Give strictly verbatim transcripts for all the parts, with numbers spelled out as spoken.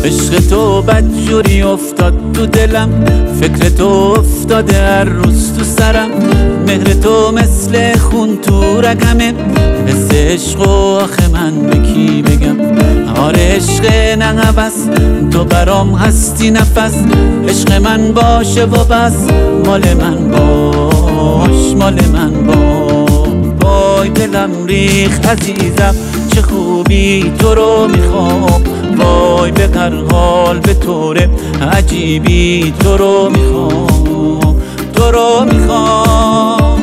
عشق تو بدجوری افتاد تو دلم، فکر تو افتاده هر روز تو سرم. مهر تو مثل خون تو رگمه، حس عشق و آخه من به کی بگم؟ آره عشق نه هوس، تو برام هستی نفس. عشق من باشه و بس، مال من باش، مال من باش. وای دلم ریخ عزیزم، چه خوبی تو رو میخوام. وای به هر حال به طور عجیبی تو رو میخوام، تو رو میخوام.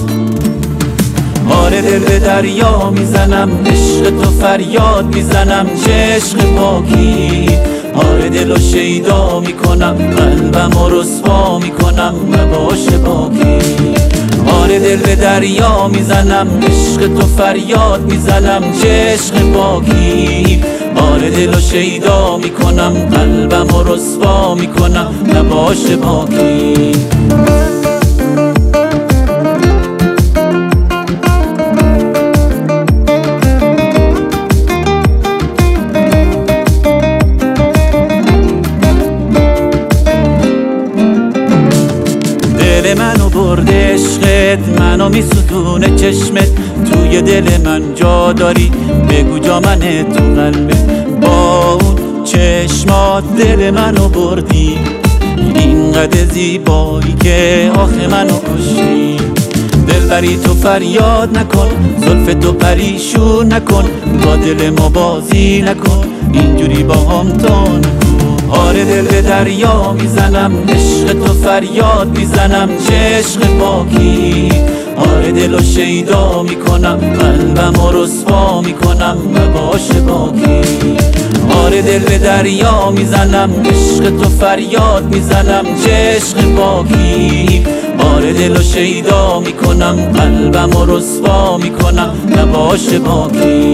آره دل به دریا میزنم، عشق تو فریاد میزنم، چه عشق پاکی. آره دل و شیدا میکنم، قلبم و رسوا میکنم، باشه باکی. آره دل به دریا میزنم، عشق تو فریاد میزنم، چه عشق پاکی. آره دل و شیدا میکنم، قلبم و رسوا میکنم، باشه باکی. دل منو برده عشقت، منو میسوزونه چشمت. توی دل من جا داری، بگو جا منه تو قلبت. با اون چشمات دل منو بردی، اینقدر زیبایی که آخه منو کشتی. دلبری تو فریاد نکن، زلف تو پریشون نکن، با دل ما بازی نکن، اینجوری با هم تا نکن. آره دل به دریا میزنم، عشق تو فریاد میزنم، چه عشق پاکی. آره دل و شیدا میکنم، قلبم و رسوا میکنم، باشه باکی. آره دل به دریا میزنم، عشق تو فریاد میزنم، چه عشق پاکی. آره دل و شیدا میکنم، قلبم و رسوا میکنم، باشه باکی.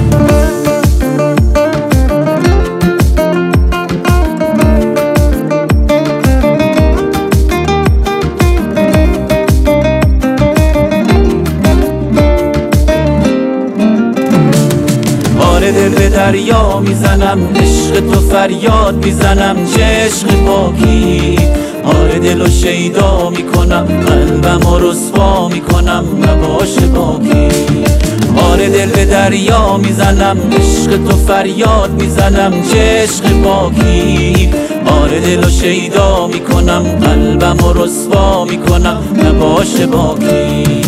دل به دریا میزنم، عشق تو فریاد میزنم، چه عشق پاکی. آره دل و شیدا میکنم، قلبم و رسوا میکنم، باشه باکی. آره دل به دریا میزنم، عشق تو فریاد میزنم، چه عشق پاکی. آره دل و شیدا میکنم، قلبم و رسوا میکنم، باشه باکی.